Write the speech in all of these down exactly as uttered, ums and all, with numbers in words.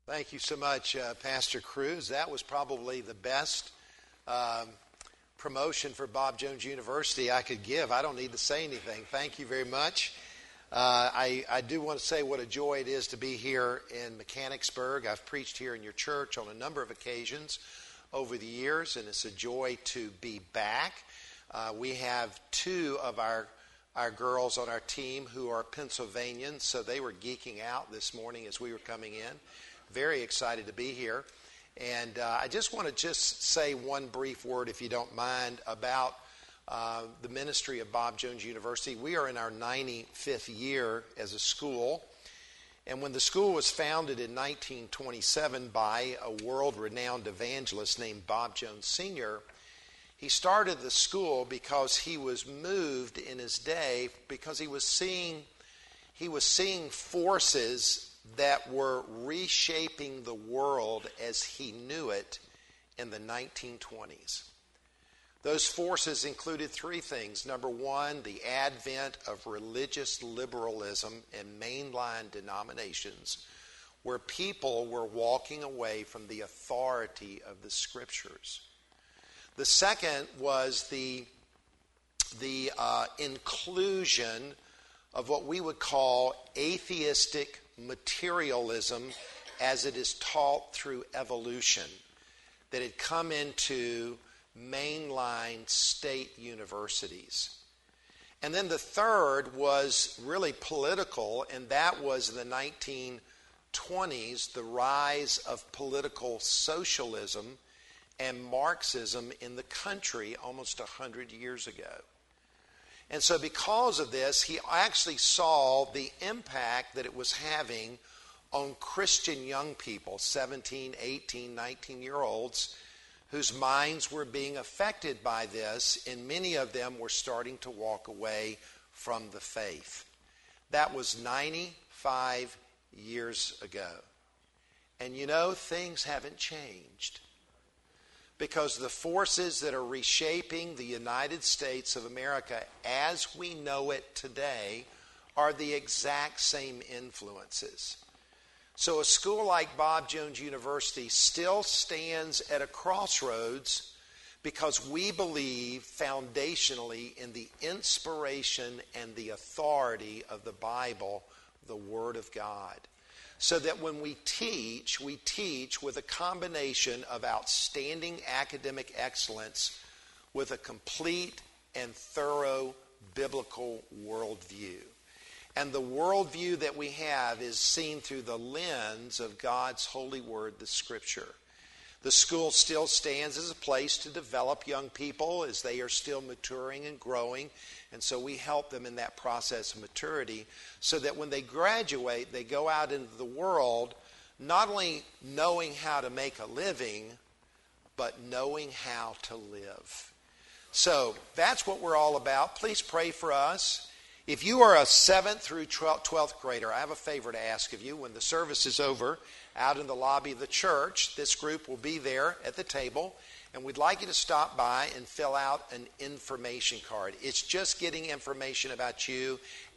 Thank you so much, uh, Pastor Cruz. That was probably the best um, promotion for Bob Jones University I could give. I don't need to say anything. Thank you very much. Uh, I, I do want to say what a joy it is to be here in Mechanicsburg. I've preached here in your church on a number of occasions over the years, and it's a joy to be back. Uh, we have two of our our girls on our team who are Pennsylvanians, so they were geeking out this morning as we were coming in. Very excited to be here. And uh, I just want to just say one brief word, if you don't mind, about uh, the ministry of Bob Jones University. We are in our ninety-fifth year as a school. And when the school was founded in nineteen twenty-seven by a world-renowned evangelist named Bob Jones Senior, he started the school because he was moved in his day, because he was seeing, he was seeing forces that were reshaping the world as he knew it in the nineteen twenties. Those forces included three things. Number one, the advent of religious liberalism in mainline denominations, where people were walking away from the authority of the Scriptures. The second was the, the uh, inclusion of what we would call atheistic materialism as it is taught through evolution, that had come into mainline state universities. And then the third was really political, and that was in the nineteen twenties, the rise of political socialism and Marxism in the country almost one hundred years ago. And so because of this, he actually saw the impact that it was having on Christian young people, seventeen, eighteen, nineteen-year-olds, whose minds were being affected by this, and many of them were starting to walk away from the faith. That was ninety-five years ago. And you know, things haven't changed, because the forces that are reshaping the United States of America as we know it today are the exact same influences. So a school like Bob Jones University still stands at a crossroads because we believe foundationally in the inspiration and the authority of the Bible, the Word of God. So that when we teach, we teach with a combination of outstanding academic excellence with a complete and thorough biblical worldview. And the worldview that we have is seen through the lens of God's holy word, the Scripture. The school still stands as a place to develop young people as they are still maturing and growing. And so we help them in that process of maturity so that when they graduate, they go out into the world not only knowing how to make a living, but knowing how to live. So that's what we're all about. Please pray for us. If you are a seventh through twelfth grader, I have a favor to ask of you. When the service is over, out in the lobby of the church, this group will be there at the table, and we'd like you to stop by and fill out an information card. It's just getting information about you,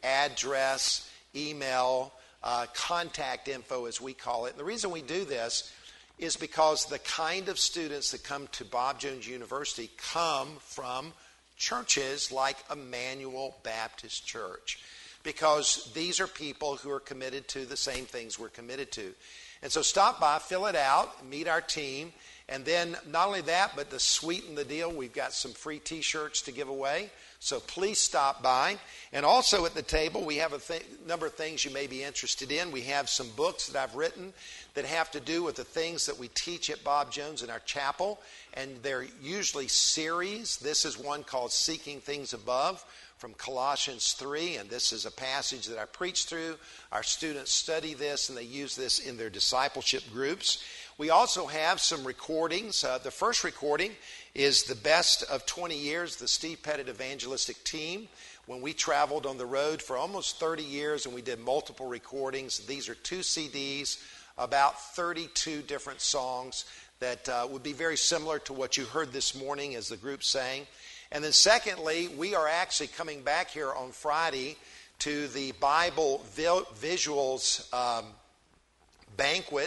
address, email, uh, contact info as we call it. And the reason we do this is because the kind of students that come to Bob Jones University come from churches like Emmanuel Baptist Church, because these are people who are committed to the same things we're committed to. And so stop by, fill it out, meet our team, and then not only that, but to sweeten the deal, we've got some free t-shirts to give away. So please stop by. And also at the table, we have a th- number of things you may be interested in. We have some books that I've written that have to do with the things that we teach at Bob Jones in our chapel. And they're usually series. This is one called Seeking Things Above from Colossians three. And this is a passage that I preach through. Our students study this and they use this in their discipleship groups. We also have some recordings. Uh, the first recording is the best of twenty years, the Steve Pettit Evangelistic Team, when we traveled on the road for almost thirty years and we did multiple recordings. These are two C Ds, about thirty-two different songs that uh, would be very similar to what you heard this morning as the group sang. And then secondly, we are actually coming back here on Friday to the Bible Visuals um, banquet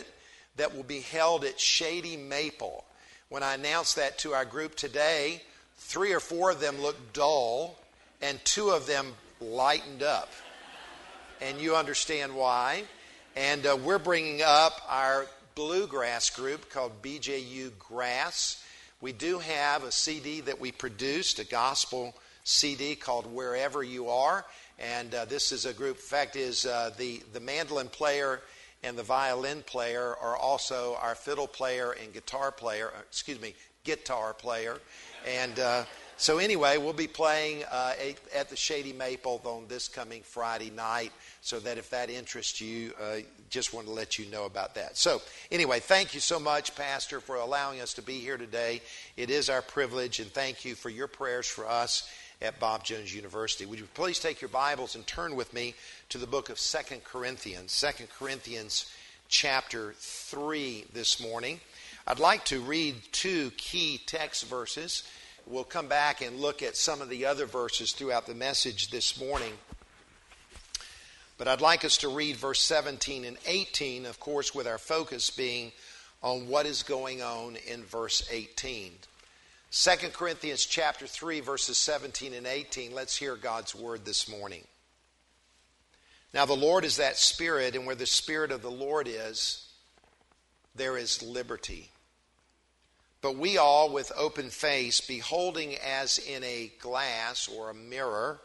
that will be held at Shady Maple. When I announced that to our group today, three or four of them looked dull, and two of them lightened up. And you understand why. And uh, we're bringing up our bluegrass group called B J U Grass. We do have a C D that we produced, a gospel C D called Wherever You Are. And uh, this is a group, in fact, is uh, the, the mandolin player and the violin player are also our fiddle player and guitar player, excuse me, guitar player. And uh, so anyway, we'll be playing uh, at the Shady Maple on this coming Friday night, so that if that interests you, uh, just want to let you know about that. So anyway, thank you so much, Pastor, for allowing us to be here today. It is our privilege, and thank you for your prayers for us at Bob Jones University. Would you please take your Bibles and turn with me to the book of Second Corinthians, Second Corinthians chapter three this morning. I'd like to read two key text verses. We'll come back and look at some of the other verses throughout the message this morning. But I'd like us to read verse seventeen and eighteen, of course, with our focus being on what is going on in verse eighteen. Second Corinthians chapter three, verses seventeen and eighteen. Let's hear God's word this morning. Now the Lord is that Spirit, and where the Spirit of the Lord is, there is liberty. But we all, with open face, beholding as in a glass or a mirror,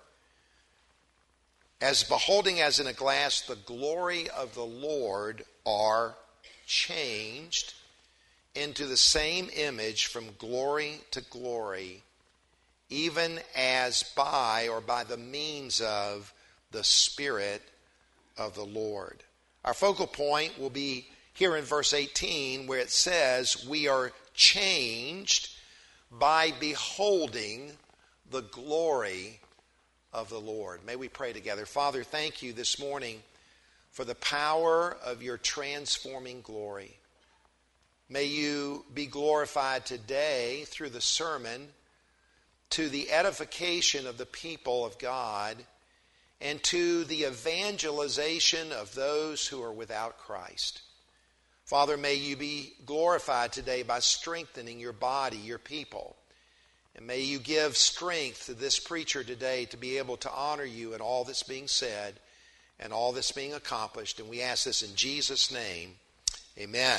as beholding as in a glass the glory of the Lord, are changed into the same image from glory to glory, even as by or by the means of the Spirit of the Lord. Our focal point will be here in verse eighteen, where it says we are changed by beholding the glory of the Lord. May we pray together. Father, thank you this morning for the power of your transforming glory. May you be glorified today through the sermon to the edification of the people of God and to the evangelization of those who are without Christ. Father, may you be glorified today by strengthening your body, your people. And may you give strength to this preacher today to be able to honor you in all that's being said and all that's being accomplished. And we ask this in Jesus' name. Amen.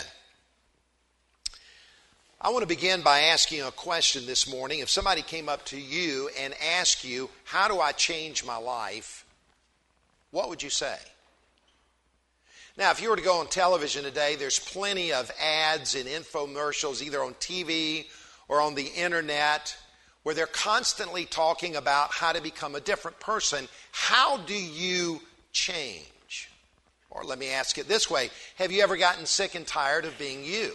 I want to begin by asking a question this morning. If somebody came up to you and asked you, how do I change my life? What would you say? Now, if you were to go on television today, there's plenty of ads and infomercials, either on T V or on the internet, where they're constantly talking about how to become a different person. How do you change? Or let me ask it this way. Have you ever gotten sick and tired of being you?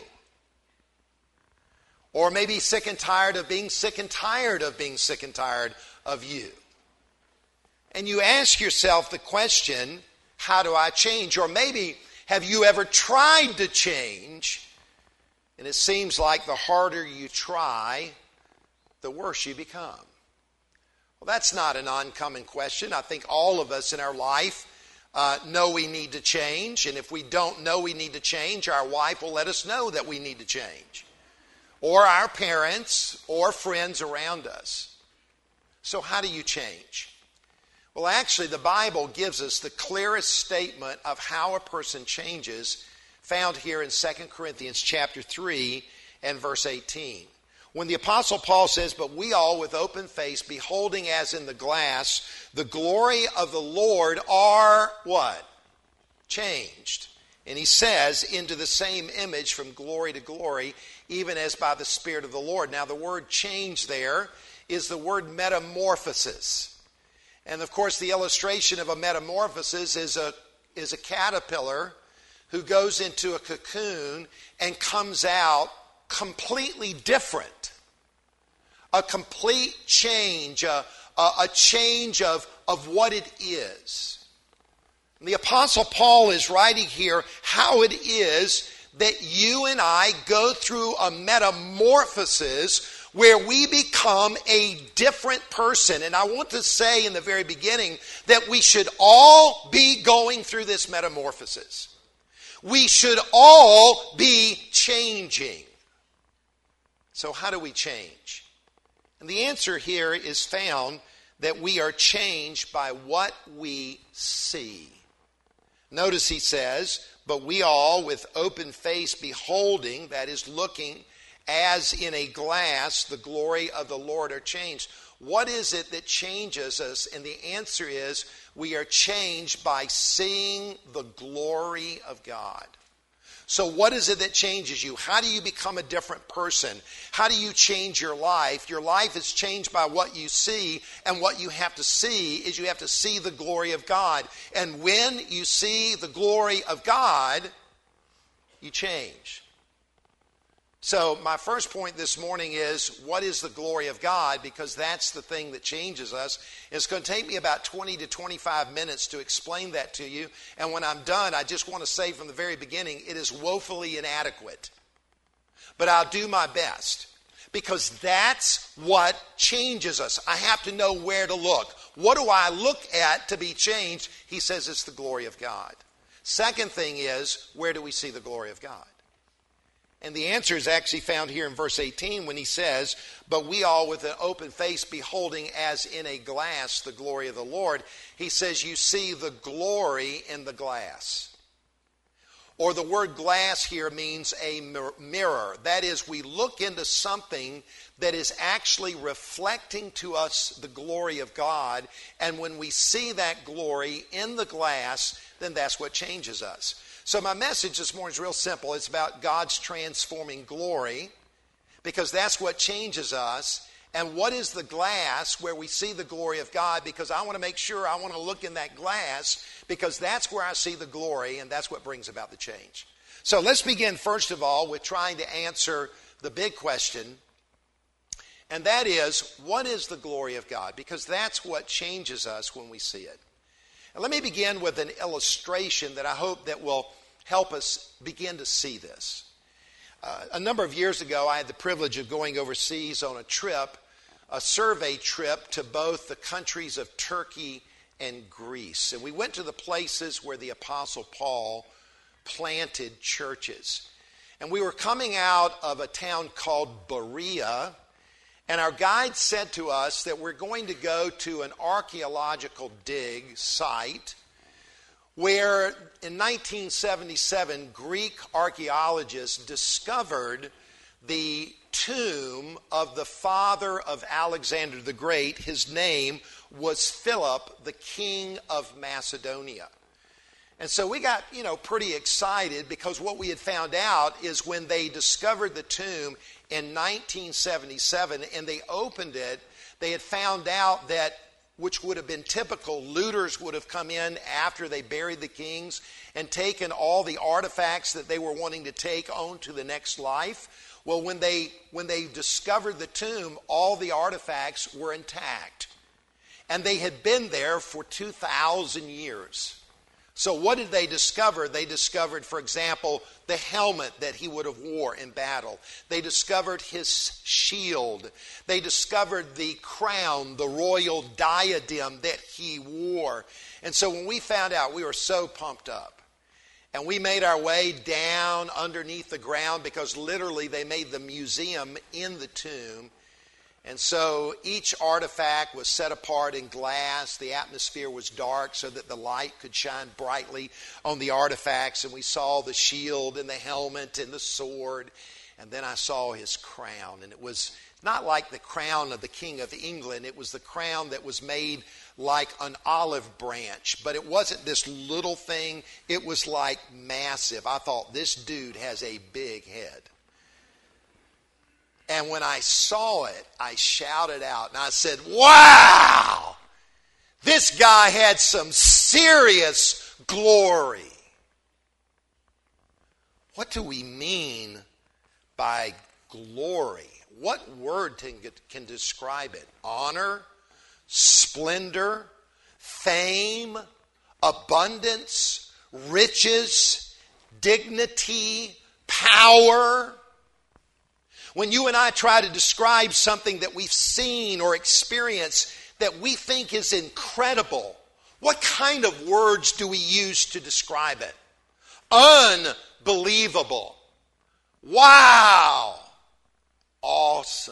Or maybe sick and tired of being sick and tired of being sick and tired of you. And you ask yourself the question, how do I change? Or maybe, have you ever tried to change? And it seems like the harder you try, the worse you become. Well, that's not an uncommon question. I think all of us in our life uh, know we need to change. And if we don't know we need to change, our wife will let us know that we need to change. Or our parents, or friends around us. So how do you change? Well, actually, the Bible gives us the clearest statement of how a person changes, found here in Second Corinthians chapter three and verse eighteen. When the Apostle Paul says, but we all with open face, beholding as in the glass, the glory of the Lord are what? Changed. And he says, into the same image from glory to glory, even as by the Spirit of the Lord. Now the word change there is the word metamorphosis. And of course the illustration of a metamorphosis is a, is a caterpillar who goes into a cocoon and comes out completely different. A complete change, a, a, a change of, of what it is. The Apostle Paul is writing here how it is that you and I go through a metamorphosis where we become a different person. And I want to say in the very beginning that we should all be going through this metamorphosis. We should all be changing. So how do we change? And the answer here is found that we are changed by what we see. Notice he says, but we all with open face beholding, that is looking as in a glass, the glory of the Lord are changed. What is it that changes us? And the answer is we are changed by seeing the glory of God. So what is it that changes you? How do you become a different person? How do you change your life? Your life is changed by what you see, and what you have to see is you have to see the glory of God. And when you see the glory of God, you change. So my first point this morning is, what is the glory of God? Because that's the thing that changes us. It's going to take me about twenty to twenty-five minutes to explain that to you. And when I'm done, I just want to say from the very beginning, it is woefully inadequate. But I'll do my best. Because that's what changes us. I have to know where to look. What do I look at to be changed? He says it's the glory of God. Second thing is, where do we see the glory of God? And the answer is actually found here in verse eighteen when he says, but we all with an open face beholding as in a glass the glory of the Lord. He says you see the glory in the glass. Or the word glass here means a mirror. That is, we look into something that is actually reflecting to us the glory of God. And when we see that glory in the glass, then that's what changes us. So my message this morning is real simple. It's about God's transforming glory, because that's what changes us. And what is the glass where we see the glory of God? Because I want to make sure I want to look in that glass, because that's where I see the glory, and that's what brings about the change. So let's begin, first of all, with trying to answer the big question, and that is, what is the glory of God? Because that's what changes us when we see it. And let me begin with an illustration that I hope that will help us begin to see this. Uh, a number of years ago, I had the privilege of going overseas on a trip, a survey trip to both the countries of Turkey and Greece. And we went to the places where the Apostle Paul planted churches. And we were coming out of a town called Berea, and our guide said to us that we're going to go to an archaeological dig site where in nineteen seventy-seven, Greek archaeologists discovered the tomb of the father of Alexander the Great. His name was Philip, the king of Macedonia. And so we got, you know, pretty excited, because what we had found out is when they discovered the tomb in nineteen seventy-seven and they opened it, they had found out that, which would have been typical, looters would have come in after they buried the kings and taken all the artifacts that they were wanting to take on to the next life. Well, when they when they discovered the tomb, all the artifacts were intact. And they had been there for two thousand years. So what did they discover? They discovered, for example, the helmet that he would have wore in battle. They discovered his shield. They discovered the crown, the royal diadem that he wore. And so when we found out, we were so pumped up. And we made our way down underneath the ground, because literally they made the museum in the tomb. And so each artifact was set apart in glass. The atmosphere was dark so that the light could shine brightly on the artifacts. And we saw the shield and the helmet and the sword. And then I saw his crown. And it was not like the crown of the King of England. It was the crown that was made like an olive branch. But it wasn't this little thing. It was like massive. I thought, this dude has a big head. And when I saw it, I shouted out, and I said, wow! This guy had some serious glory. What do we mean by glory? What word can, can describe it? Honor, splendor, fame, abundance, riches, dignity, power. When you and I try to describe something that we've seen or experienced that we think is incredible, what kind of words do we use to describe it? Unbelievable. Wow. Awesome.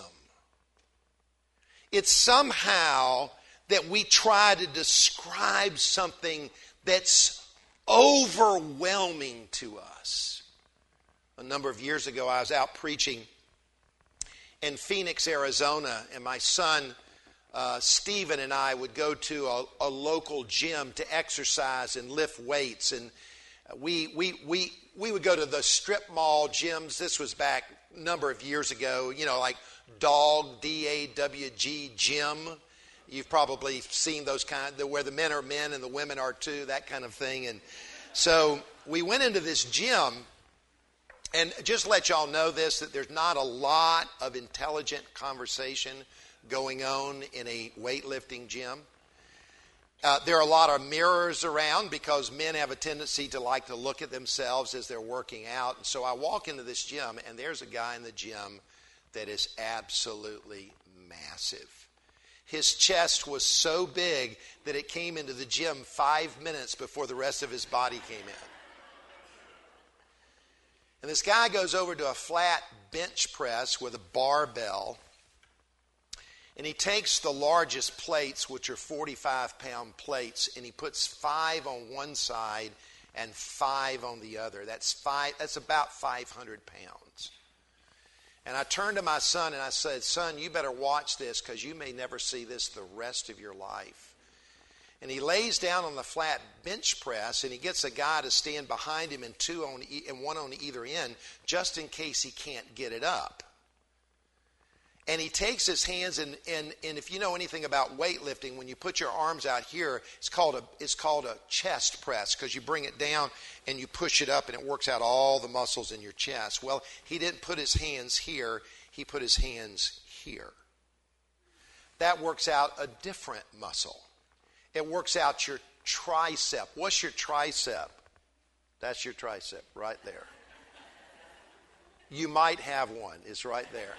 It's somehow that we try to describe something that's overwhelming to us. A number of years ago, I was out preaching in Phoenix, Arizona, and my son, uh, Stephen, and I would go to a, a local gym to exercise and lift weights. And we, we, we, we would go to the strip mall gyms. This was back a number of years ago, you know, like Dog, D A W G, Gym. You've probably seen those kind, where the men are men and the women are too, that kind of thing. And so we went into this gym, and just to let y'all know this, that there's not a lot of intelligent conversation going on in a weightlifting gym. Uh, there are a lot of mirrors around because men have a tendency to like to look at themselves as they're working out. And so I walk into this gym, and there's a guy in the gym that is absolutely massive. His chest was so big that it came into the gym five minutes before the rest of his body came in. And this guy goes over to a flat bench press with a barbell, and he takes the largest plates, which are forty-five pound plates, and he puts five on one side and five on the other. That's five. That's about five hundred pounds. And I turned to my son and I said, "Son, you better watch this because you may never see this the rest of your life." And he lays down on the flat bench press, and he gets a guy to stand behind him and two on e- and one on either end, just in case he can't get it up. And he takes his hands, and, and, and if you know anything about weightlifting, when you put your arms out here, it's called a it's called a chest press, because you bring it down and you push it up, and it works out all the muscles in your chest. Well, he didn't put his hands here; he put his hands here. That works out a different muscle. It works out your tricep. What's your tricep? That's your tricep right there. You might have one. It's right there.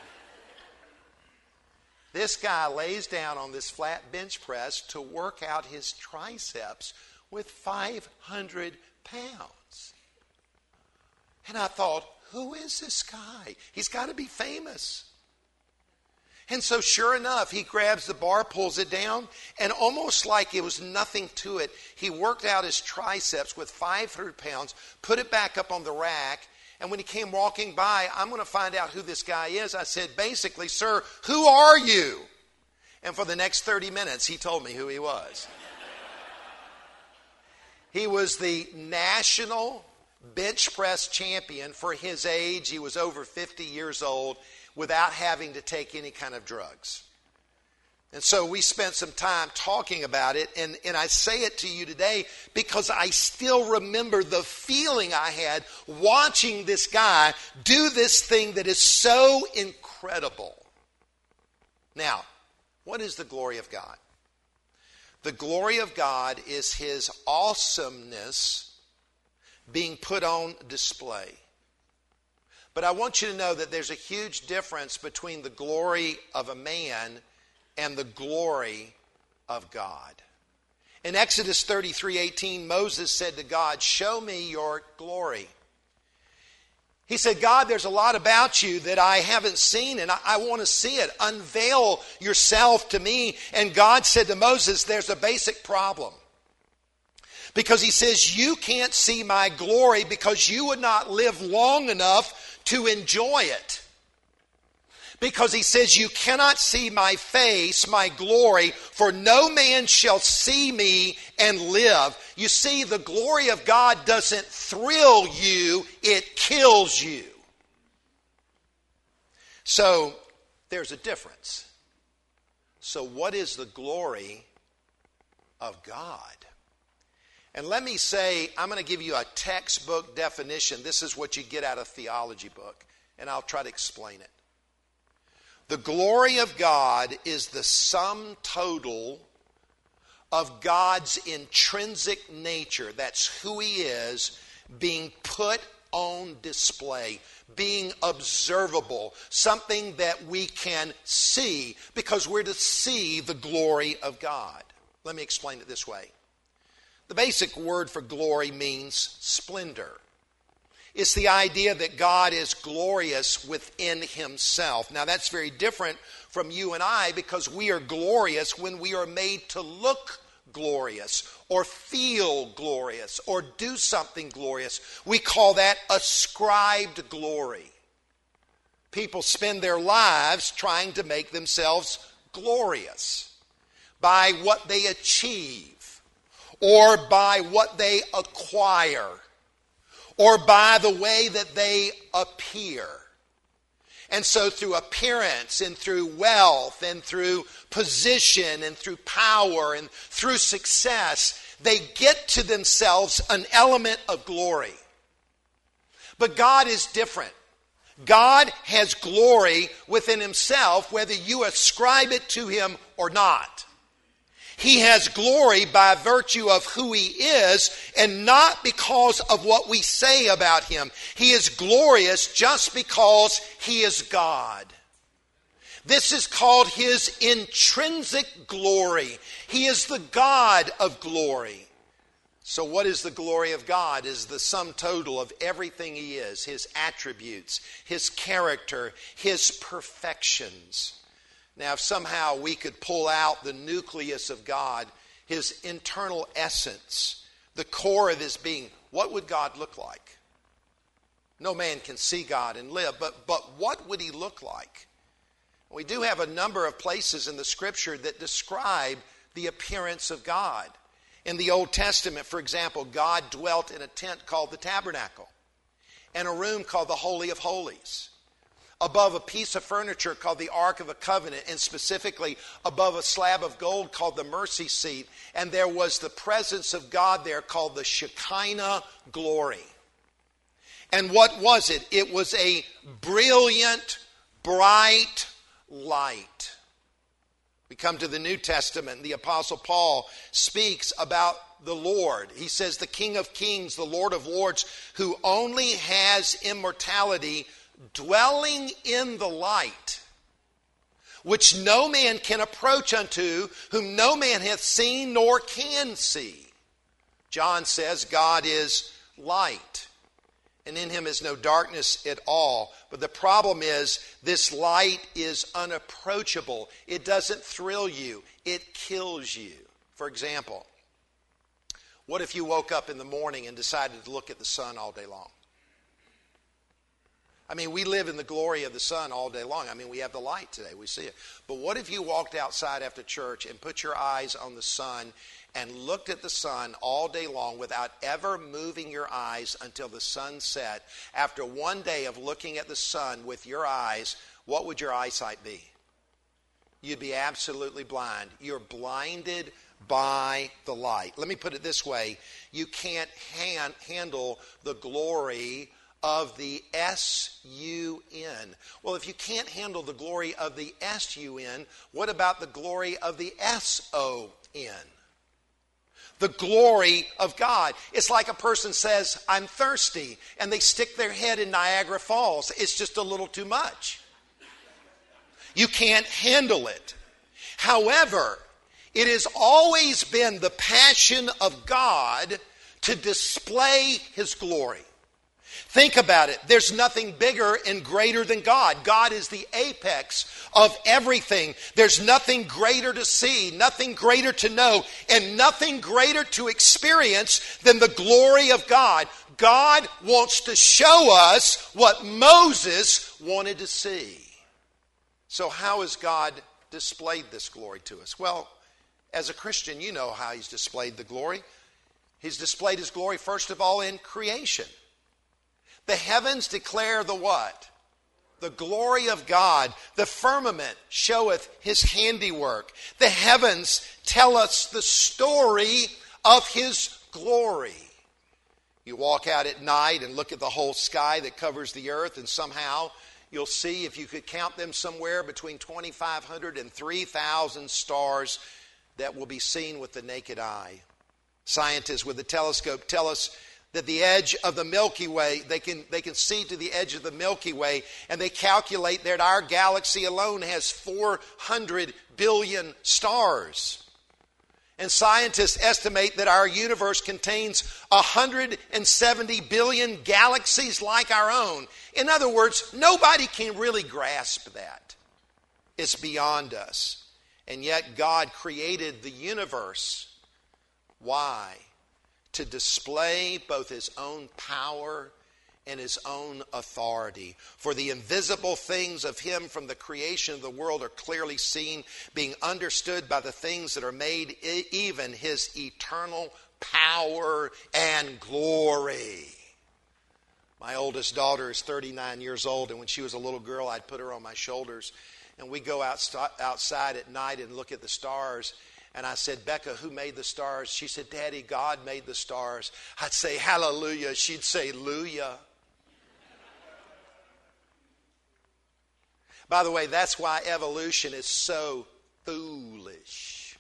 This guy lays down on this flat bench press to work out his triceps with five hundred pounds. And I thought, who is this guy? He's got to be famous. And so sure enough, he grabs the bar, pulls it down, and almost like it was nothing to it, he worked out his triceps with five hundred pounds, put it back up on the rack, and when he came walking by, I'm going to find out who this guy is. I said, basically, "Sir, who are you?" And for the next thirty minutes, he told me who he was. He was the national bench press champion for his age. He was over fifty years old without having to take any kind of drugs. And so we spent some time talking about it, and, and I say it to you today because I still remember the feeling I had watching this guy do this thing that is so incredible. Now, what is the glory of God? The glory of God is His awesomeness being put on display. But I want you to know that there's a huge difference between the glory of a man and the glory of God. In Exodus thirty-three eighteen, Moses said to God, "Show me your glory." He said, "God, there's a lot about you that I haven't seen, and I, I want to see it. Unveil yourself to me." And God said to Moses, "There's a basic problem." Because he says, "You can't see my glory because you would not live long enough to enjoy it." Because he says, "You cannot see my face, my glory, for no man shall see me and live." You see, the glory of God doesn't thrill you, it kills you. So, there's a difference. So, what is the glory of God? And let me say, I'm going to give you a textbook definition. This is what you get out of a theology book, and I'll try to explain it. The glory of God is the sum total of God's intrinsic nature. That's who He is, being put on display, being observable, something that we can see because we're to see the glory of God. Let me explain it this way. The basic word for glory means splendor. It's the idea that God is glorious within himself. Now that's very different from you and I, because we are glorious when we are made to look glorious or feel glorious or do something glorious. We call that ascribed glory. People spend their lives trying to make themselves glorious by what they achieve, or by what they acquire, or by the way that they appear. And so through appearance and through wealth and through position and through power and through success, they get to themselves an element of glory. But God is different. God has glory within himself, whether you ascribe it to him or not. He has glory by virtue of who he is, and not because of what we say about him. He is glorious just because he is God. This is called his intrinsic glory. He is the God of glory. So what is the glory of God? Is the sum total of everything he is, his attributes, his character, his perfections. Now, if somehow we could pull out the nucleus of God, his internal essence, the core of his being, what would God look like? No man can see God and live, but, but what would he look like? We do have a number of places in the Scripture that describe the appearance of God. In the Old Testament, for example, God dwelt in a tent called the tabernacle, and a room called the Holy of Holies, above a piece of furniture called the Ark of the Covenant, and specifically above a slab of gold called the mercy seat. And there was the presence of God there called the Shekinah glory. And what was it? It was a brilliant, bright light. We come to the New Testament, and the Apostle Paul speaks about the Lord. He says, the King of Kings, the Lord of Lords, who only has immortality, dwelling in the light, which no man can approach unto, whom no man hath seen nor can see. John says God is light, and in him is no darkness at all. But the problem is, this light is unapproachable. It doesn't thrill you. It kills you. For example, what if you woke up in the morning and decided to look at the sun all day long? I mean, we live in the glory of the sun all day long. I mean, we have the light today. We see it. But what if you walked outside after church and put your eyes on the sun and looked at the sun all day long without ever moving your eyes until the sun set? After one day of looking at the sun with your eyes, what would your eyesight be? You'd be absolutely blind. You're blinded by the light. Let me put it this way. You can't hand, handle the glory of the S U N. Well, if you can't handle the glory of the S U N, what about the glory of the S O N? The glory of God. It's like a person says, I'm thirsty, and they stick their head in Niagara Falls. It's just a little too much. You can't handle it. However, it has always been the passion of God to display his glory. Think about it. There's nothing bigger and greater than God. God is the apex of everything. There's nothing greater to see, nothing greater to know, and nothing greater to experience than the glory of God. God wants to show us what Moses wanted to see. So how has God displayed this glory to us? Well, as a Christian, you know how he's displayed the glory. He's displayed his glory, first of all, in creation. The heavens declare the what? The glory of God. The firmament showeth his handiwork. The heavens tell us the story of his glory. You walk out at night and look at the whole sky that covers the earth, and somehow you'll see, if you could count them, somewhere between twenty-five hundred and three thousand stars that will be seen with the naked eye. Scientists with the telescope tell us that the edge of the Milky Way, they can, they can see to the edge of the Milky Way, and they calculate that our galaxy alone has four hundred billion stars. And scientists estimate that our universe contains one hundred seventy billion galaxies like our own. In other words, nobody can really grasp that. It's beyond us. And yet God created the universe. Why? To display both His own power and His own authority. For the invisible things of Him from the creation of the world are clearly seen, being understood by the things that are made, even His eternal power and glory. My oldest daughter is thirty-nine years old, and when she was a little girl, I'd put her on my shoulders, and we'd go out, outside at night and look at the stars. And I said, Becca, who made the stars? She said, Daddy, God made the stars. I'd say, hallelujah. She'd say, Luya. By the way, that's why evolution is so foolish.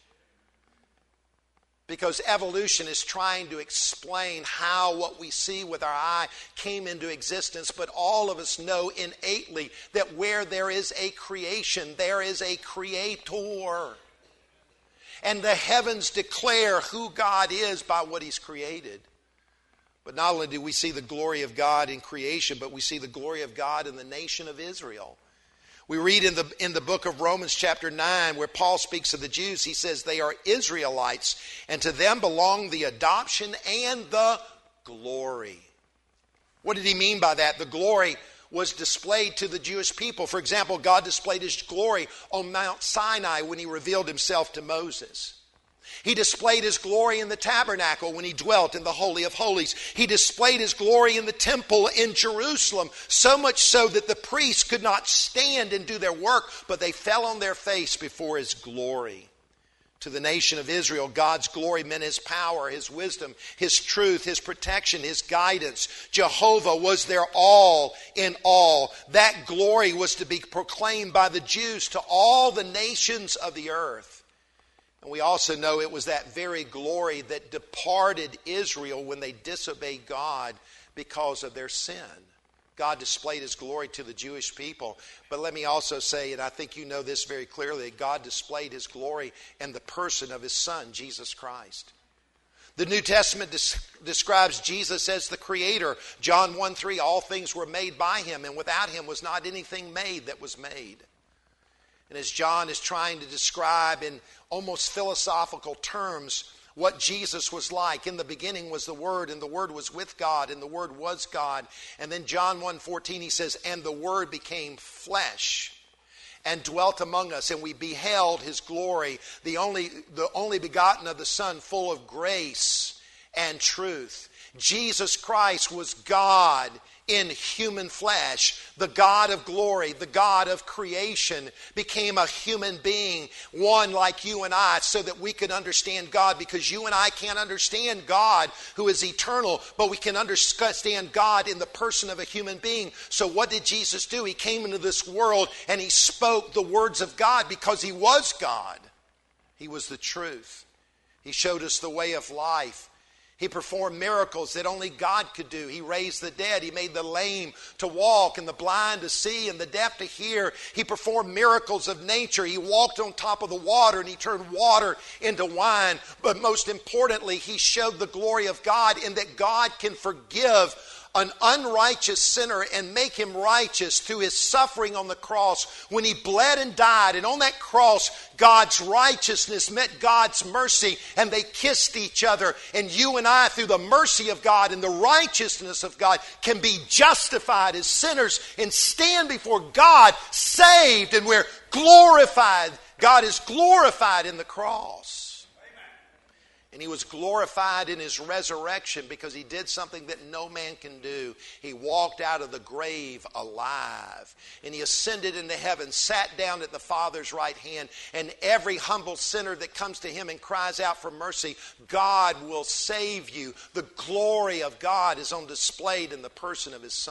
Because evolution is trying to explain how what we see with our eye came into existence. But all of us know innately that where there is a creation, there is a creator. And the heavens declare who God is by what He's created. But not only do we see the glory of God in creation, but we see the glory of God in the nation of Israel. We read in the, in the book of Romans chapter nine where Paul speaks of the Jews. He says they are Israelites, and to them belong the adoption and the glory. What did he mean by that? The glory was displayed to the Jewish people. For example, God displayed His glory on Mount Sinai when He revealed Himself to Moses. He displayed His glory in the tabernacle when He dwelt in the Holy of Holies. He displayed His glory in the temple in Jerusalem, so much so that the priests could not stand and do their work, but they fell on their face before His glory. To the nation of Israel, God's glory meant His power, His wisdom, His truth, His protection, His guidance. Jehovah was their all in all. That glory was to be proclaimed by the Jews to all the nations of the earth. And we also know it was that very glory that departed Israel when they disobeyed God because of their sin. God displayed His glory to the Jewish people. But let me also say, and I think you know this very clearly, that God displayed His glory in the person of His Son, Jesus Christ. The New Testament des- describes Jesus as the Creator. John one three, all things were made by Him, and without Him was not anything made that was made. And as John is trying to describe in almost philosophical terms what Jesus was like. In the beginning was the Word, and the Word was with God, and the Word was God. And then John one fourteen, he says, and the Word became flesh and dwelt among us, and we beheld His glory, the only, the only begotten of the Son, full of grace and truth. Jesus Christ was God in human flesh. The God of glory, the God of creation, became a human being, one like you and I, so that we could understand God, because you and I can't understand God who is eternal, but we can understand God in the person of a human being. So what did Jesus do? He came into this world and He spoke the words of God because He was God. He was the truth. He showed us the way of life. He performed miracles that only God could do. He raised the dead. He made the lame to walk and the blind to see and the deaf to hear. He performed miracles of nature. He walked on top of the water and He turned water into wine. But most importantly, He showed the glory of God in that God can forgive an unrighteous sinner and make him righteous through His suffering on the cross when He bled and died. And on that cross, God's righteousness met God's mercy, and they kissed each other. And you and I, through the mercy of God and the righteousness of God, can be justified as sinners and stand before God saved, and we're glorified. God is glorified in the cross. And He was glorified in His resurrection because He did something that no man can do. He walked out of the grave alive. And He ascended into heaven, sat down at the Father's right hand. And every humble sinner that comes to Him and cries out for mercy, God will save you. The glory of God is on display in the person of His Son.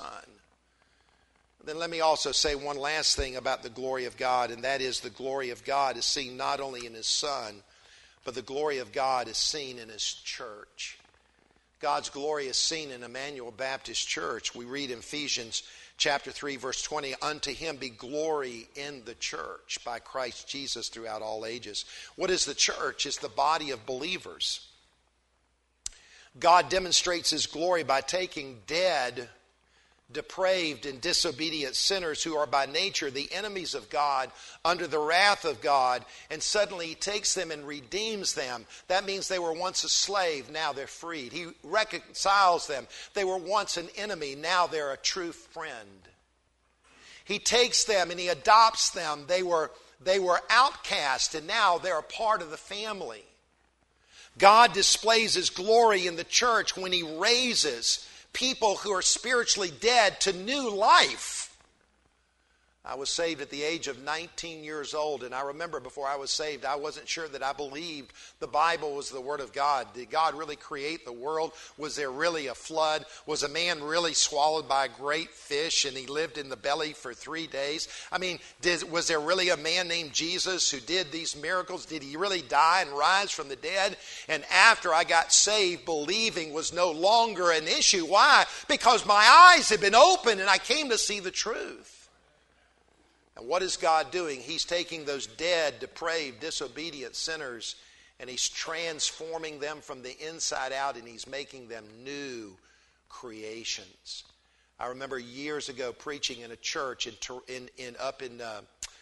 Then let me also say one last thing about the glory of God, and that is the glory of God is seen not only in His Son, but the glory of God is seen in His church. God's glory is seen in Emmanuel Baptist Church. We read in Ephesians chapter three, verse twenty, unto him be glory in the church by Christ Jesus throughout all ages. What is the church? It's the body of believers. God demonstrates his glory by taking dead, depraved, and disobedient sinners who are by nature the enemies of God under the wrath of God, and suddenly he takes them and redeems them. That means they were once a slave, now they're freed. He reconciles them. They were once an enemy, now they're a true friend. He takes them and he adopts them. They were, they were outcast, and now they're a part of the family. God displays his glory in the church when he raises people who are spiritually dead to new life. I was saved at the age of nineteen years old, and I remember before I was saved, I wasn't sure that I believed the Bible was the Word of God. Did God really create the world? Was there really a flood? Was a man really swallowed by a great fish and he lived in the belly for three days? I mean, did, was there really a man named Jesus who did these miracles? Did he really die and rise from the dead? And after I got saved, believing was no longer an issue. Why? Because my eyes had been opened and I came to see the truth. And what is God doing? He's taking those dead, depraved, disobedient sinners and he's transforming them from the inside out, and he's making them new creations. I remember years ago preaching in a church in, in, in up in, uh,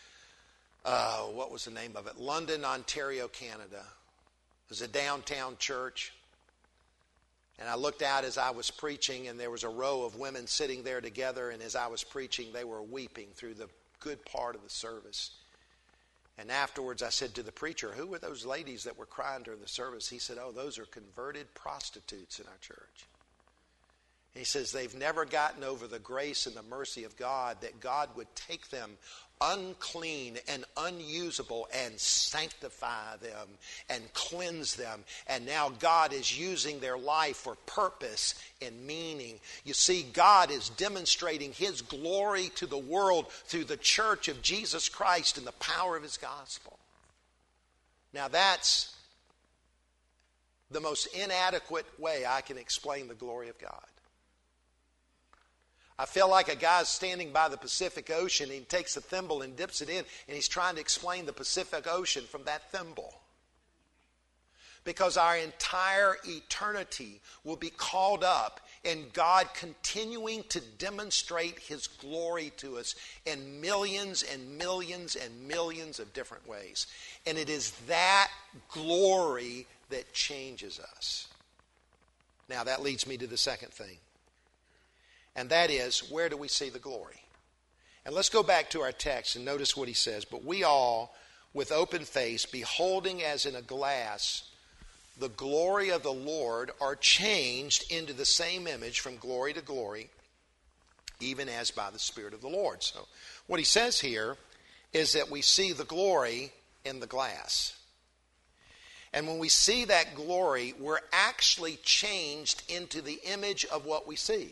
uh, what was the name of it? London, Ontario, Canada. It was a downtown church. And I looked out as I was preaching, and there was a row of women sitting there together, and as I was preaching, they were weeping through the good part of the service. And afterwards I said to the preacher, who were those ladies that were crying during the service? He said, oh, those are converted prostitutes in our church. And he says they've never gotten over the grace and the mercy of God, that God would take them unclean and unusable and sanctify them and cleanse them. And now God is using their life for purpose and meaning. You see, God is demonstrating his glory to the world through the church of Jesus Christ and the power of his gospel. Now that's the most inadequate way I can explain the glory of God. I feel like a guy's standing by the Pacific Ocean, and he takes a thimble and dips it in, and he's trying to explain the Pacific Ocean from that thimble. Because our entire eternity will be called up in God continuing to demonstrate his glory to us in millions and millions and millions of different ways. And it is that glory that changes us. Now that leads me to the second thing. And that is, where do we see the glory? And let's go back to our text and notice what he says. But we all, with open face, beholding as in a glass the glory of the Lord, are changed into the same image from glory to glory, even as by the Spirit of the Lord. So what he says here is that we see the glory in the glass. And when we see that glory, we're actually changed into the image of what we see.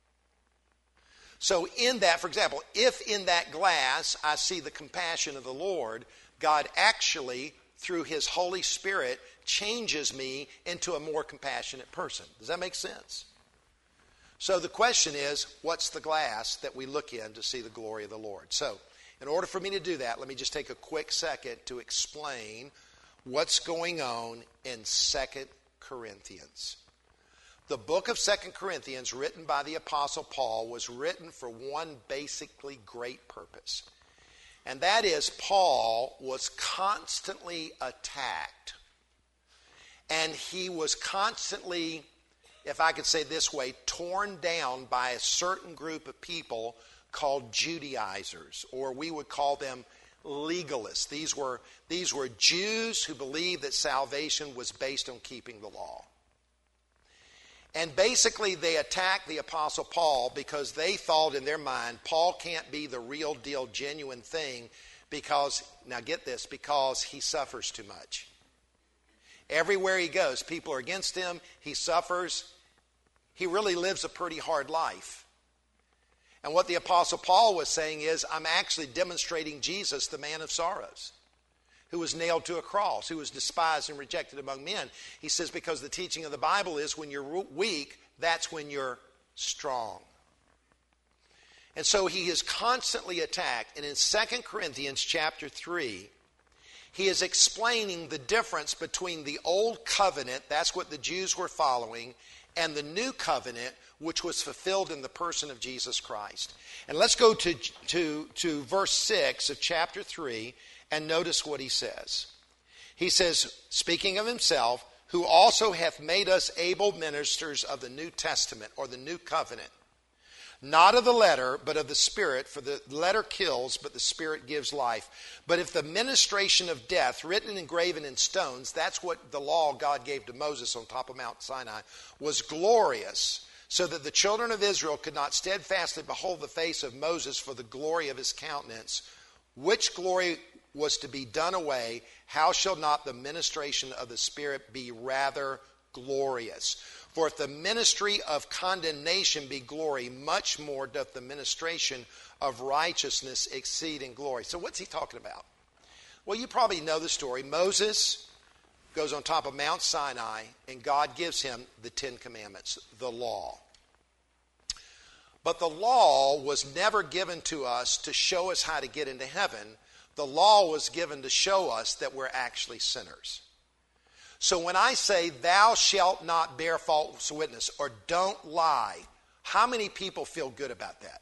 So in that, for example, if in that glass I see the compassion of the Lord, God actually, through his Holy Spirit, changes me into a more compassionate person. Does that make sense? So the question is, what's the glass that we look in to see the glory of the Lord? So in order for me to do that, let me just take a quick second to explain what's going on in Second Corinthians. The book of Second Corinthians, written by the Apostle Paul, was written for one basically great purpose. And that is, Paul was constantly attacked. And he was constantly, if I could say this way, torn down by a certain group of people called Judaizers, or we would call them legalists. These were, these were Jews who believed that salvation was based on keeping the law. And basically they attacked the Apostle Paul because they thought in their mind, Paul can't be the real deal, genuine thing because, now get this, because he suffers too much. Everywhere he goes, people are against him, he suffers, he really lives a pretty hard life. And what the Apostle Paul was saying is, I'm actually demonstrating Jesus, the man of sorrows, who was nailed to a cross, who was despised and rejected among men. He says, because the teaching of the Bible is when you're weak, that's when you're strong. And so he is constantly attacked. And in Second Corinthians chapter three, he is explaining the difference between the old covenant, that's what the Jews were following, and the new covenant, which was fulfilled in the person of Jesus Christ. And let's go to, to, to verse six of chapter three and notice what he says. He says, speaking of himself, who also hath made us able ministers of the New Testament, or the new covenant, not of the letter, but of the Spirit, for the letter kills, but the Spirit gives life. But if the ministration of death, written and engraven in stones, that's what the law God gave to Moses on top of Mount Sinai, was glorious, so that the children of Israel could not steadfastly behold the face of Moses for the glory of his countenance, which glory was to be done away, how shall not the ministration of the Spirit be rather glorious? For if the ministry of condemnation be glory, much more doth the ministration of righteousness exceed in glory. So what's he talking about? Well, you probably know the story. Moses goes on top of Mount Sinai, and God gives him the Ten Commandments, the law. But the law was never given to us to show us how to get into heaven. The law was given to show us that we're actually sinners. So when I say, thou shalt not bear false witness, or don't lie, how many people feel good about that?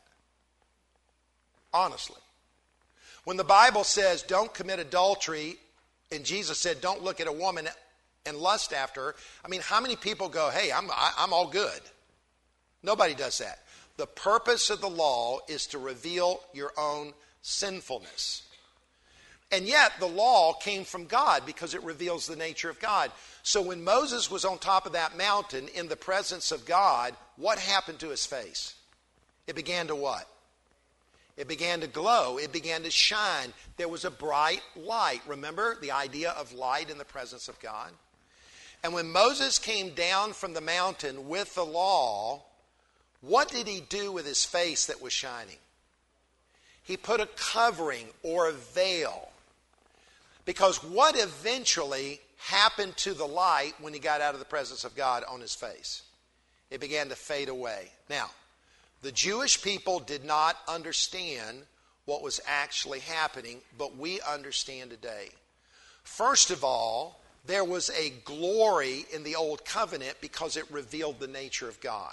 Honestly. When the Bible says, don't commit adultery, and Jesus said, don't look at a woman and lust after her, I mean, how many people go, hey, I'm, I, I'm all good? Nobody does that. The purpose of the law is to reveal your own sinfulness. And yet the law came from God because it reveals the nature of God. So when Moses was on top of that mountain in the presence of God, what happened to his face? It began to what? It began to glow. It began to shine. There was a bright light. Remember the idea of light in the presence of God? And when Moses came down from the mountain with the law, what did he do with his face that was shining? He put a covering or a veil. Because what eventually happened to the light when he got out of the presence of God on his face? It began to fade away. Now, the Jewish people did not understand what was actually happening, but we understand today. First of all, there was a glory in the old covenant because it revealed the nature of God.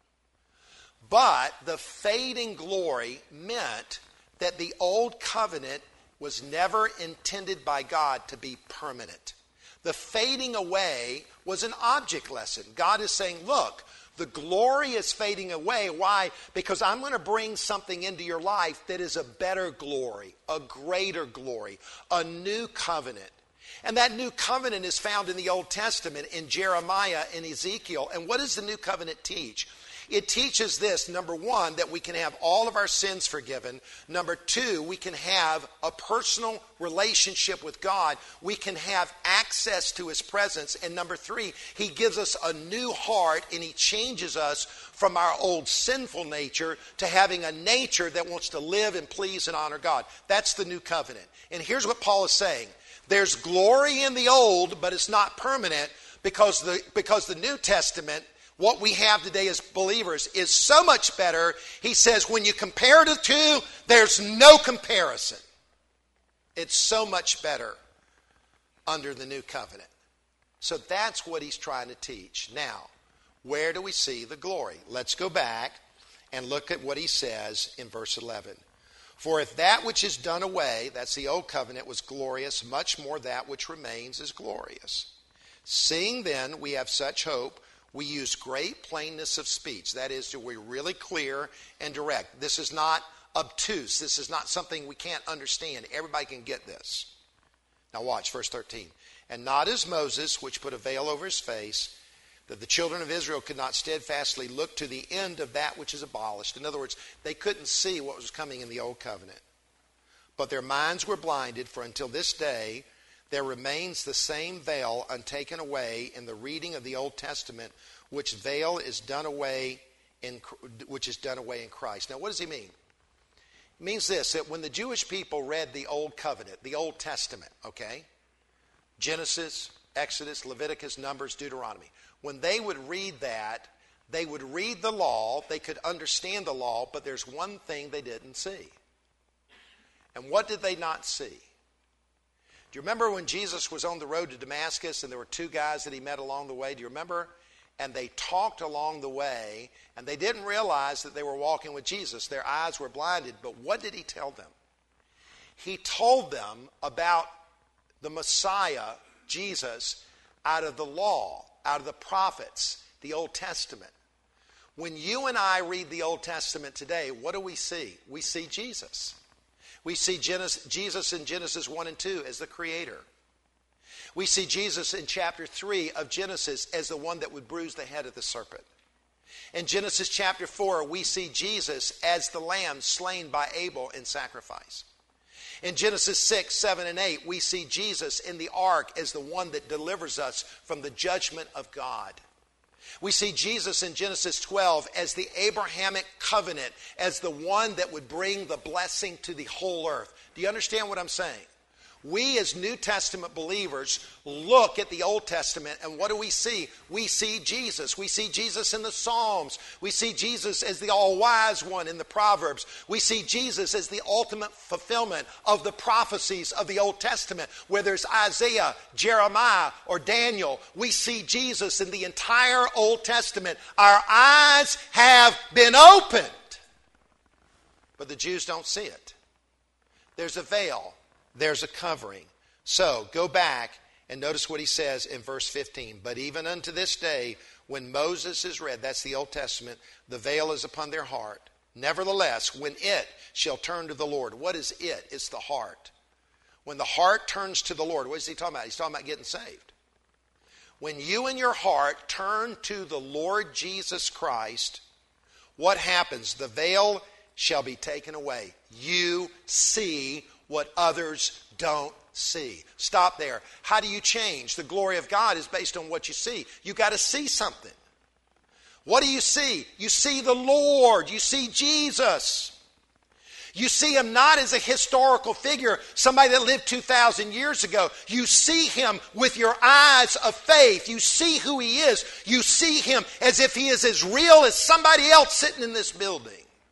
But the fading glory meant that the old covenant was never intended by God to be permanent. The fading away was an object lesson. God is saying, look, the glory is fading away. Why? Because I'm going to bring something into your life that is a better glory, a greater glory, a new covenant. And that new covenant is found in the Old Testament, in Jeremiah and Ezekiel. And what does the new covenant teach? It teaches this, number one, that we can have all of our sins forgiven. Number two, we can have a personal relationship with God. We can have access to his presence. And number three, he gives us a new heart and he changes us from our old sinful nature to having a nature that wants to live and please and honor God. That's the new covenant. And here's what Paul is saying. There's glory in the old, but it's not permanent because the, because the New Testament, what we have today as believers, is so much better. He says when you compare the two, there's no comparison. It's so much better under the new covenant. So that's what he's trying to teach. Now, where do we see the glory? Let's go back and look at what he says in verse eleven. For if that which is done away, that's the old covenant, was glorious, much more that which remains is glorious. Seeing then we have such hope, we use great plainness of speech. That is, to be really clear and direct. This is not obtuse. This is not something we can't understand. Everybody can get this. Now watch, verse thirteen. And not as Moses, which put a veil over his face, that the children of Israel could not steadfastly look to the end of that which is abolished. In other words, they couldn't see what was coming in the old covenant. But their minds were blinded, for until this day there remains the same veil untaken away in the reading of the Old Testament, which veil is done away in which is done away in Christ. Now, what does he mean? It means this, that when the Jewish people read the Old Covenant, the Old Testament, okay, Genesis, Exodus, Leviticus, Numbers, Deuteronomy, when they would read that, They would read the law, they could understand the law, but there's one thing they didn't see. And what did they not see? Do you remember when Jesus was on the road to Damascus and there were two guys that he met along the way? Do you remember? And they talked along the way, and they didn't realize that they were walking with Jesus. Their eyes were blinded, but what did he tell them? He told them about the Messiah, Jesus, out of the law, out of the prophets, the Old Testament. When you and I read the Old Testament today, what do we see? We see Jesus. We see Jesus in Genesis one and two as the creator. We see Jesus in chapter three of Genesis as the one that would bruise the head of the serpent. In Genesis chapter four, we see Jesus as the lamb slain by Abel in sacrifice. In Genesis six, seven, and eight, we see Jesus in the ark as the one that delivers us from the judgment of God. We see Jesus in Genesis twelve as the Abrahamic covenant, as the one that would bring the blessing to the whole earth. Do you understand what I'm saying? We as New Testament believers look at the Old Testament, and what do we see? We see Jesus. We see Jesus in the Psalms. We see Jesus as the all-wise one in the Proverbs. We see Jesus as the ultimate fulfillment of the prophecies of the Old Testament, whether it's Isaiah, Jeremiah, or Daniel. We see Jesus in the entire Old Testament. Our eyes have been opened, but the Jews don't see it. There's a veil. There's a covering. So go back and notice what he says in verse fifteen. But even unto this day, when Moses is read, that's the Old Testament, the veil is upon their heart. Nevertheless, when it shall turn to the Lord. What is it? It's the heart. When the heart turns to the Lord, what is he talking about? He's talking about getting saved. When you in your heart turn to the Lord Jesus Christ, what happens? The veil shall be taken away. You see what others don't see. Stop there. How do you change? The glory of God is based on what you see. You got to see something. What do you see? You see the Lord. You see Jesus. You see him not as a historical figure, somebody that lived two thousand years ago. You see him with your eyes of faith. You see who he is. You see him as if he is as real as somebody else sitting in this building.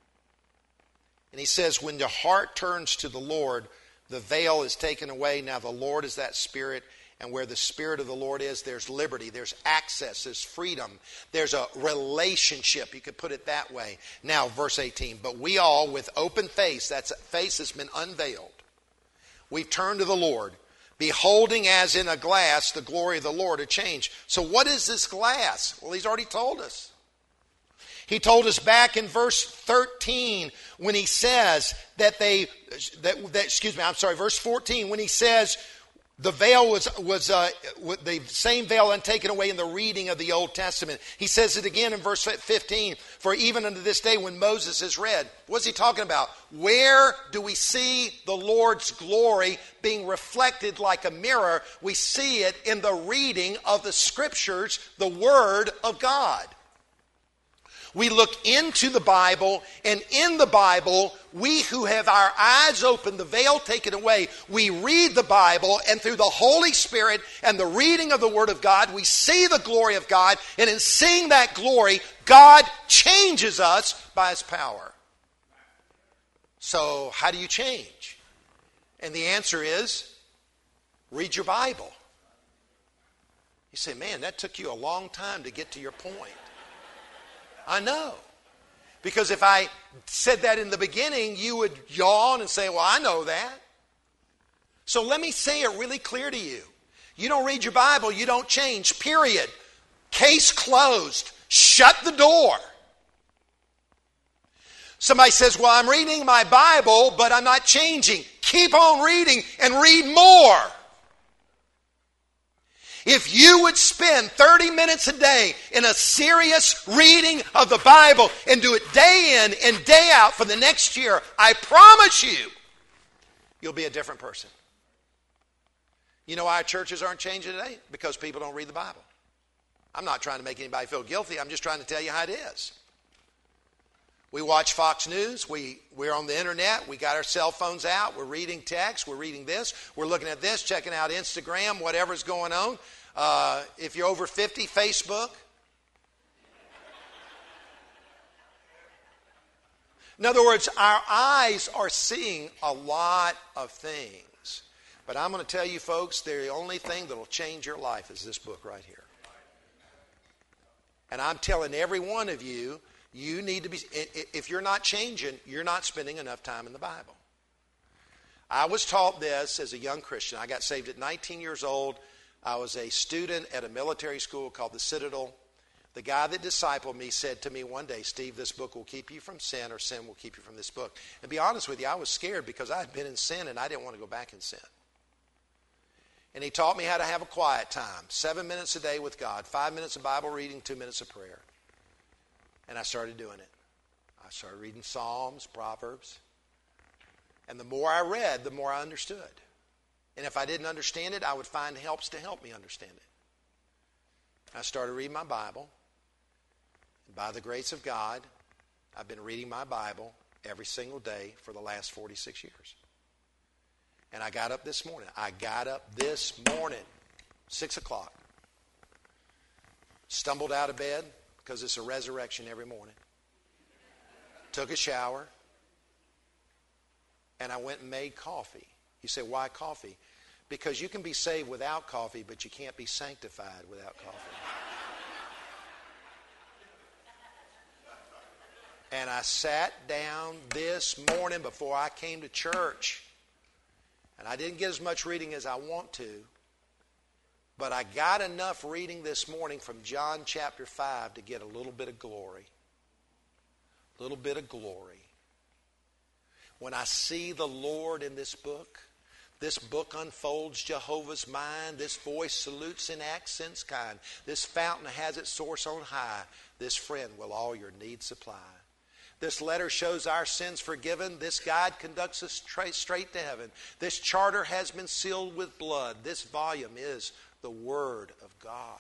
And he says, when the heart turns to the Lord, the veil is taken away. Now the Lord is that Spirit, and where the Spirit of the Lord is, there's liberty, there's access, there's freedom, there's a relationship. You could put it that way. Now, verse eighteen, but we all with open face, that's a face that's been unveiled, we've turned to the Lord, beholding as in a glass the glory of the Lord, a change. So what is this glass? Well, he's already told us. He told us back in verse thirteen when he says that they, that, that excuse me, I'm sorry, verse fourteen, when he says the veil was, was uh, the same veil and taken away in the reading of the Old Testament. He says it again in verse fifteen, for even unto this day when Moses is read. What's he talking about? Where do we see the Lord's glory being reflected like a mirror? We see it in the reading of the Scriptures, the Word of God. We look into the Bible, and in the Bible, we who have our eyes open, the veil taken away, we read the Bible, and through the Holy Spirit and the reading of the Word of God, we see the glory of God, and in seeing that glory, God changes us by His power. So, how do you change? And the answer is, read your Bible. You say, man, that took you a long time to get to your point. I know. Because if I said that in the beginning, you would yawn and say, well, I know that. So let me say it really clear to you. You don't read your Bible, you don't change, period. Case closed. Shut the door. Somebody says, well, I'm reading my Bible, but I'm not changing. Keep on reading and read more. If you would spend thirty minutes a day in a serious reading of the Bible and do it day in and day out for the next year, I promise you, you'll be a different person. You know why our churches aren't changing today? Because people don't read the Bible. I'm not trying to make anybody feel guilty. I'm just trying to tell you how it is. We watch Fox News. We, we're on the internet. We got our cell phones out. We're reading text. We're reading this. We're looking at this, checking out Instagram, whatever's going on. Uh, if you're over fifty, Facebook. In other words, our eyes are seeing a lot of things. But I'm going to tell you folks, the only thing that will change your life is this book right here. And I'm telling every one of you, you need to be, if you're not changing, you're not spending enough time in the Bible. I was taught this as a young Christian. I got saved at nineteen years old. I was a student at a military school called the Citadel. The guy that discipled me said to me one day, Steve, this book will keep you from sin, or sin will keep you from this book. And to be honest with you, I was scared because I had been in sin and I didn't want to go back in sin. And he taught me how to have a quiet time, seven minutes a day with God, five minutes of Bible reading, two minutes of prayer. And I started doing it. I started reading Psalms, Proverbs. And the more I read, the more I understood. And if I didn't understand it, I would find helps to help me understand it. I started reading my Bible. And by the grace of God, I've been reading my Bible every single day for the last forty-six years. And I got up this morning. I got up this morning, six o'clock. Stumbled out of bed because it's a resurrection every morning. Took a shower. And I went and made coffee. You say, why coffee? Because you can be saved without coffee, but you can't be sanctified without coffee. And I sat down this morning before I came to church. And I didn't get as much reading as I want to. But I got enough reading this morning from John chapter five to get a little bit of glory. A little bit of glory. When I see the Lord in this book, this book unfolds Jehovah's mind. This voice salutes in accents kind. This fountain has its source on high. This friend will all your needs supply. This letter shows our sins forgiven. This guide conducts us straight, straight to heaven. This charter has been sealed with blood. This volume is the Word of God.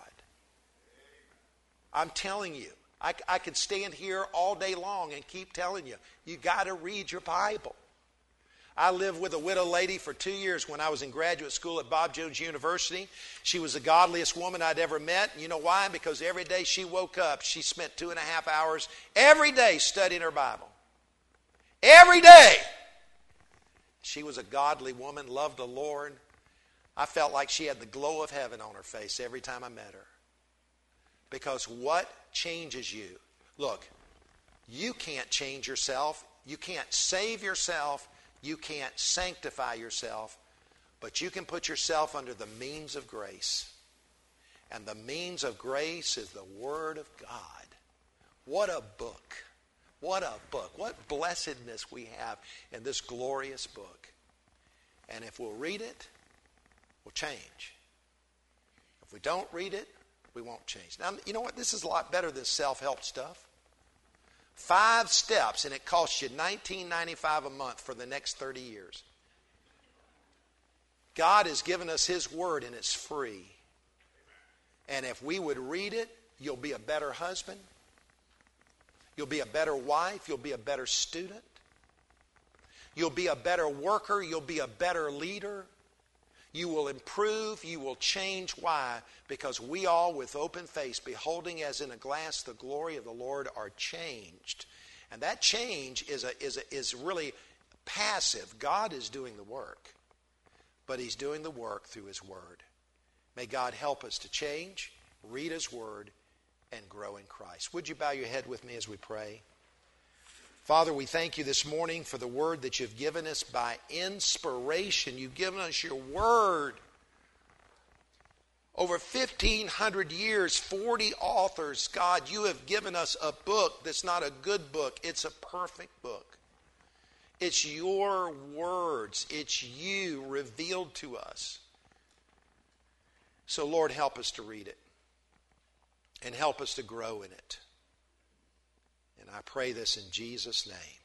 I'm telling you, I, I could stand here all day long and keep telling you, you got to read your Bible. I lived with a widow lady for two years when I was in graduate school at Bob Jones University. She was the godliest woman I'd ever met. You know why? Because every day she woke up, she spent two and a half hours every day studying her Bible. Every day. She was a godly woman, loved the Lord. I felt like she had the glow of heaven on her face every time I met her. Because what changes you? Look, you can't change yourself. You can't save yourself. You can't sanctify yourself. But you can put yourself under the means of grace. And the means of grace is the Word of God. What a book. What a book. What blessedness we have in this glorious book. And if we'll read it, we'll change. If we don't read it, we won't change. Now, you know what? This is a lot better than self-help stuff. Five steps, and it costs you nineteen ninety-five a month for the next thirty years. God has given us His Word, and it's free. And if we would read it, you'll be a better husband. You'll be a better wife. You'll be a better student. You'll be a better worker. You'll be a better leader. You will improve. You will change. Why? Because we all, with open face, beholding as in a glass the glory of the Lord, are changed. And that change is a, is a, is really passive. God is doing the work. But He's doing the work through His Word. May God help us to change, read His Word, and grow in Christ. Would you bow your head with me as we pray? Father, we thank you this morning for the Word that you've given us by inspiration. You've given us your Word. Over fifteen hundred years, forty authors. God, you have given us a book that's not a good book. It's a perfect book. It's your words. It's you revealed to us. So, Lord, help us to read it. And help us to grow in it. And I pray this in Jesus' name.